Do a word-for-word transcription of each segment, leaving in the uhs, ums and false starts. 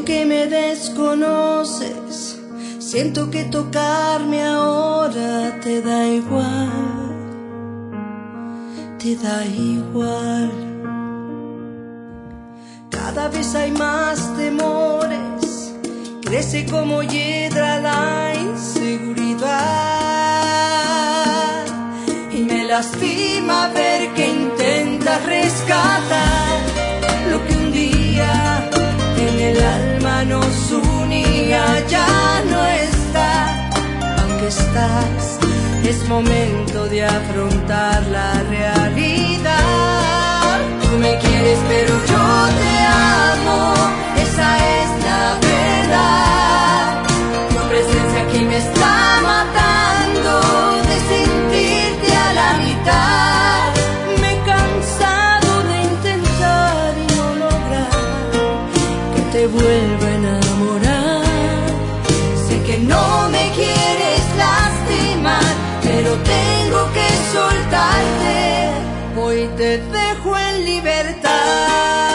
que me desconoces, siento que tocarme ahora te da igual, te da igual. Cada vez hay más temores, crece como hiedra la inseguridad, y me lastima ver que intentas rescatar lo que un día en el alma nos unía. Ya no está, aunque estás, es momento de afrontar la realidad. Tú me quieres pero yo te amo, esa es la verdad. Tu presencia aquí me está matando de sentirte a la mitad. Me he cansado de intentar y no lograr que te vuelva a enamorar. Sé que no me quieres lastimar, pero tengo que soltarte. Hoy te dejo en libertad.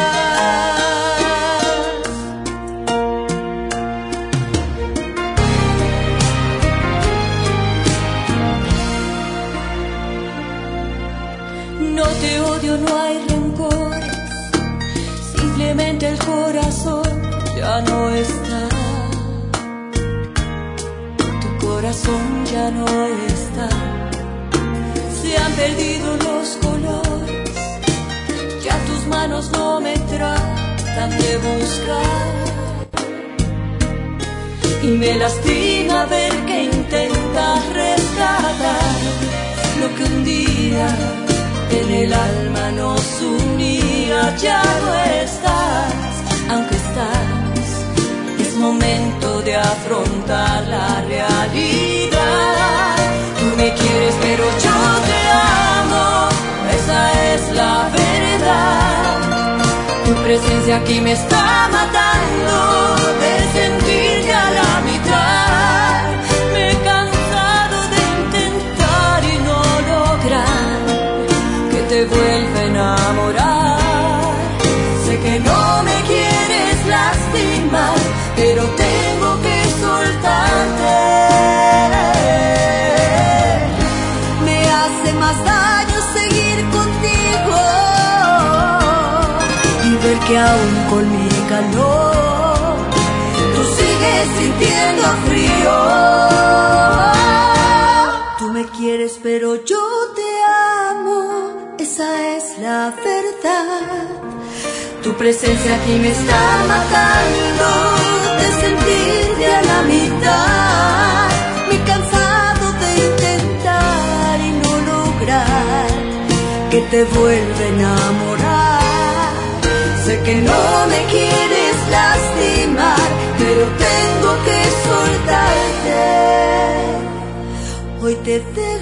No te odio, no hay rencores, simplemente el corazón ya no está. Tu corazón ya no está. Se han perdido los colores, ya tus manos no me tratan de buscar. Y me lastima ver que intentas rescatar lo que un día en el alma nos unía. Ya no estás, aunque estás, es momento de afrontar la realidad. Tú me quieres pero yo te amo, esa es la verdad. Tu presencia aquí me está matando de sentirte a la mitad. Me he cansado de intentar y no lograr que te vuelva a enamorar. Sé que no me quieres lastimar, pero tengo que soltarte. Me hace más daño seguir contigo y ver que aún con mi calor tú sigues sintiendo frío. Tú me quieres pero yo te amo, esa es la verdad. Tu presencia aquí me está matando de sentirte a la mitad. Me he cansado de intentar y no lograr que te vuelva a enamorar. Sé que no me quieres lastimar, pero tengo que soltarte. Hoy te dejo